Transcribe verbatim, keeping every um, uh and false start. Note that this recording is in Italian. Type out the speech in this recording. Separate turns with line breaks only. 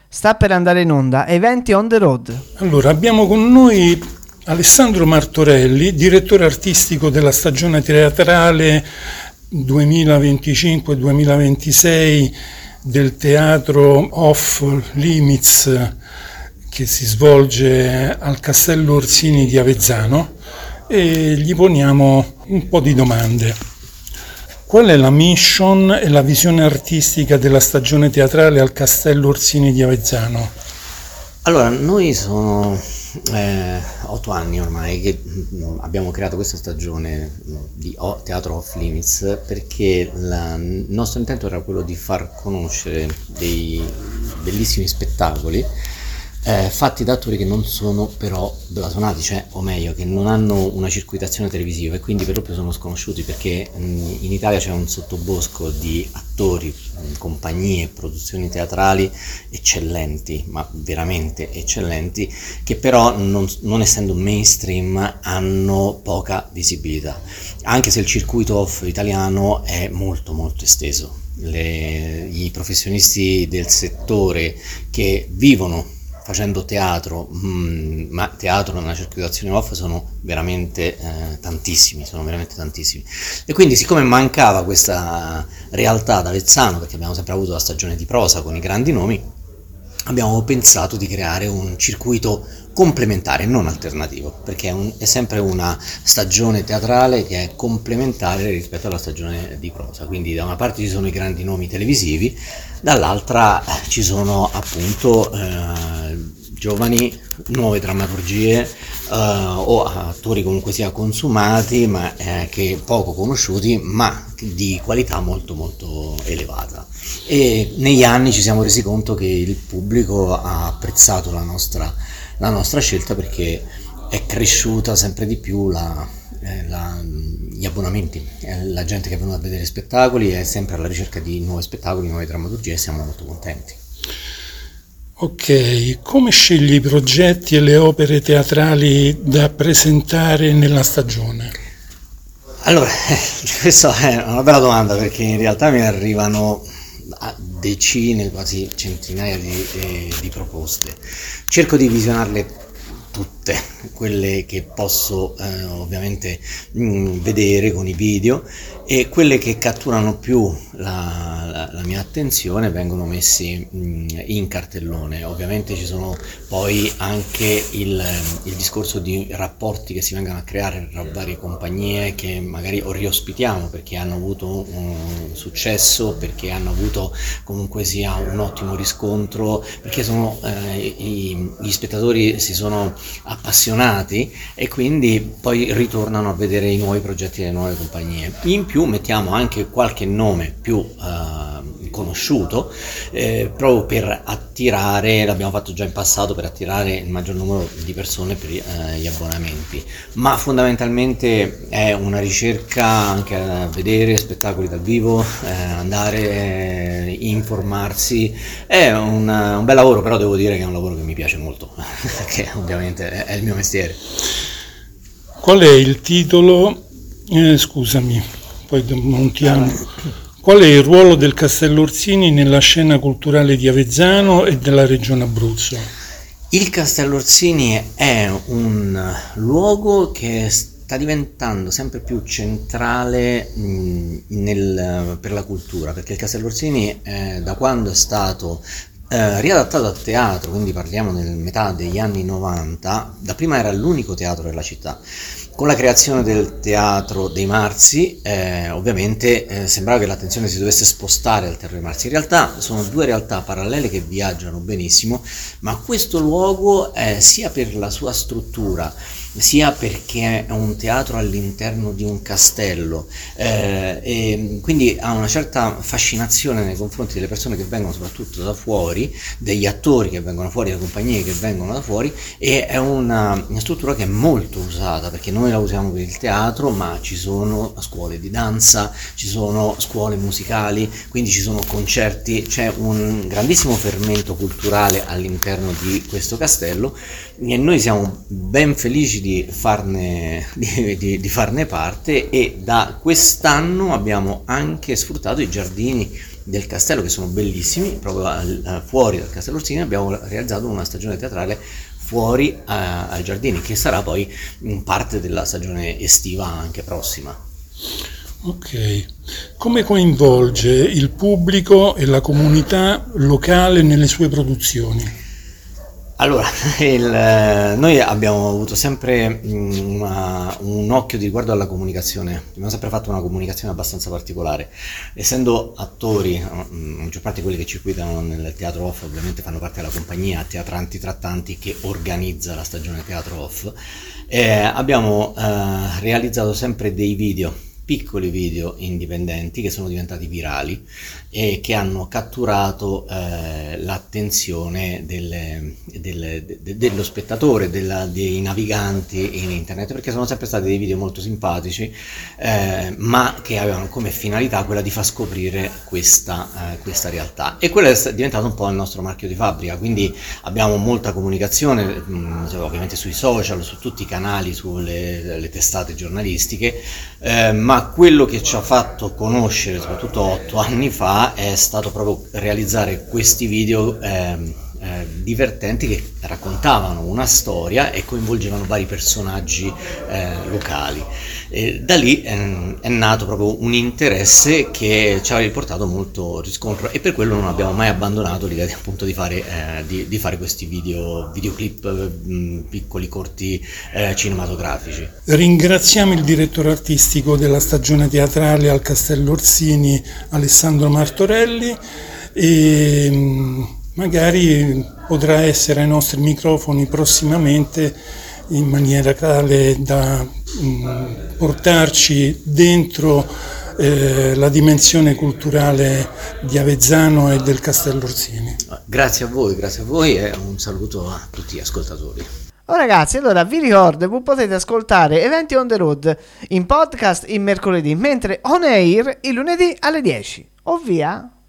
Sta per andare in onda Eventi on the Road.
Allora, abbiamo con noi Alessandro Martorelli, direttore artistico della stagione teatrale duemilaventicinque duemilaventisei del Teatro Off Limits, che si svolge al Castello Orsini di Avezzano, e gli poniamo un po' di domande. Qual è la mission e la visione artistica della stagione teatrale al Castello Orsini di Avezzano?
Allora, noi sono eh, otto anni ormai che abbiamo creato questa stagione di Teatro Off Limits, perché la, il nostro intento era quello di far conoscere dei bellissimi spettacoli Eh, fatti da attori che non sono però blasonati, cioè, o meglio, che non hanno una circuitazione televisiva e quindi per lo più sono sconosciuti, perché mh, in Italia c'è un sottobosco di attori, mh, compagnie, produzioni teatrali eccellenti, ma veramente eccellenti, che però non, non essendo mainstream hanno poca visibilità, anche se il circuito off italiano è molto molto esteso. Le, i professionisti del settore che vivono facendo teatro, mh, ma teatro nella circolazione off, sono veramente eh, tantissimi, sono veramente tantissimi. E quindi, siccome mancava questa realtà ad Avezzano, perché abbiamo sempre avuto la stagione di prosa con i grandi nomi, abbiamo pensato di creare un circuito complementare, non alternativo, perché è, un, è sempre una stagione teatrale che è complementare rispetto alla stagione di prosa. Quindi da una parte ci sono i grandi nomi televisivi, dall'altra eh, ci sono appunto eh, giovani, nuove drammaturgie eh, o attori comunque sia consumati, ma eh, che poco conosciuti, ma di qualità molto molto elevata. E negli anni ci siamo resi conto che il pubblico ha apprezzato la nostra, la nostra scelta, perché è cresciuta sempre di più la, eh, la, gli abbonamenti, eh, la gente che è venuta a vedere spettacoli è sempre alla ricerca di nuovi spettacoli, nuove drammaturgie, e siamo molto contenti.
Ok, come scegli i progetti e le opere teatrali da presentare nella stagione?
Allora, questa è una bella domanda, perché in realtà mi arrivano a decine, quasi centinaia di, eh, di proposte. Cerco di visionarle tutte, quelle che posso eh, ovviamente mh, vedere con i video, e quelle che catturano più la, la, la mia attenzione vengono messi mh, in cartellone. Ovviamente ci sono poi anche il, il discorso di rapporti che si vengono a creare tra varie compagnie che magari o riospitiamo perché hanno avuto un successo, perché hanno avuto comunque sia un ottimo riscontro, perché sono, eh, i, gli spettatori si sono appassionati e quindi poi ritornano a vedere i nuovi progetti delle nuove compagnie. In più mettiamo anche qualche nome più uh, conosciuto eh, proprio per attirare, l'abbiamo fatto già in passato, per attirare il maggior numero di persone per uh, gli abbonamenti, ma fondamentalmente è una ricerca anche a vedere spettacoli dal vivo, eh, andare eh, informarsi. È un, un bel lavoro, però devo dire che è un lavoro che mi piace molto perché ovviamente è, è il mio mestiere.
Qual è il titolo? Eh, scusami, poi montiamo. Qual è il ruolo del Castello Orsini nella scena culturale di Avezzano e della regione Abruzzo?
Il Castello Orsini è un luogo che sta diventando sempre più centrale mh, nel, per la cultura, perché il Castello Orsini eh, da quando è stato Eh, riadattato a teatro, quindi parliamo nel metà degli anni novanta, dapprima era l'unico teatro della città. Con la creazione del Teatro dei Marzi, eh, ovviamente eh, sembrava che l'attenzione si dovesse spostare al Teatro dei Marzi. In realtà sono due realtà parallele che viaggiano benissimo, ma questo luogo, eh, sia per la sua struttura, sia perché è un teatro all'interno di un castello, eh, e quindi ha una certa fascinazione nei confronti delle persone che vengono soprattutto da fuori, degli attori che vengono fuori, delle compagnie che vengono da fuori, e è una, una struttura che è molto usata, perché noi la usiamo per il teatro, ma ci sono scuole di danza, ci sono scuole musicali, quindi ci sono concerti, c'è un grandissimo fermento culturale all'interno di questo castello, e noi siamo ben felici di farne, di, di, di farne parte, e da quest'anno abbiamo anche sfruttato i giardini del castello, che sono bellissimi. Proprio al, fuori dal Castello Orsini abbiamo realizzato una stagione teatrale fuori a, ai giardini, che sarà poi parte della stagione estiva anche prossima.
Ok, come coinvolge il pubblico e la comunità locale nelle sue produzioni?
Allora, il, noi abbiamo avuto sempre una, un occhio di riguardo alla comunicazione, abbiamo sempre fatto una comunicazione abbastanza particolare. Essendo attori, la maggior parte di quelli che circuitano nel Teatro Off ovviamente fanno parte della compagnia Teatranti Trattanti che organizza la stagione Teatro Off, eh, abbiamo eh, realizzato sempre dei video, piccoli video indipendenti che sono diventati virali e che hanno catturato eh, l'attenzione del, del, de, dello spettatore, della, dei naviganti in internet, perché sono sempre stati dei video molto simpatici, eh, ma che avevano come finalità quella di far scoprire questa, eh, questa realtà, e quello è diventato un po' il nostro marchio di fabbrica. Quindi abbiamo molta comunicazione, mh, ovviamente sui social, su tutti i canali, sulle le testate giornalistiche, eh, ma quello che ci ha fatto conoscere soprattutto otto anni fa è stato proprio realizzare questi video eh, eh, divertenti che raccontavano una storia e coinvolgevano vari personaggi eh, locali. E da lì eh, è nato proprio un interesse che ci ha riportato molto riscontro, e per quello non abbiamo mai abbandonato l'idea di, appunto di fare, eh, di, di fare questi video, videoclip mh, piccoli, corti, eh, cinematografici.
Ringraziamo il direttore artistico della stagione teatrale al Castello Orsini, Alessandro Martorelli, e mh, magari potrà essere ai nostri microfoni prossimamente, in maniera tale da mh, portarci dentro eh, la dimensione culturale di Avezzano e del Castello Orsini.
Grazie a voi, grazie a voi e un saluto a tutti gli ascoltatori.
Oh ragazzi, allora vi ricordo che potete ascoltare Eventi on the Road in podcast il mercoledì, mentre on air il lunedì alle dieci. O via!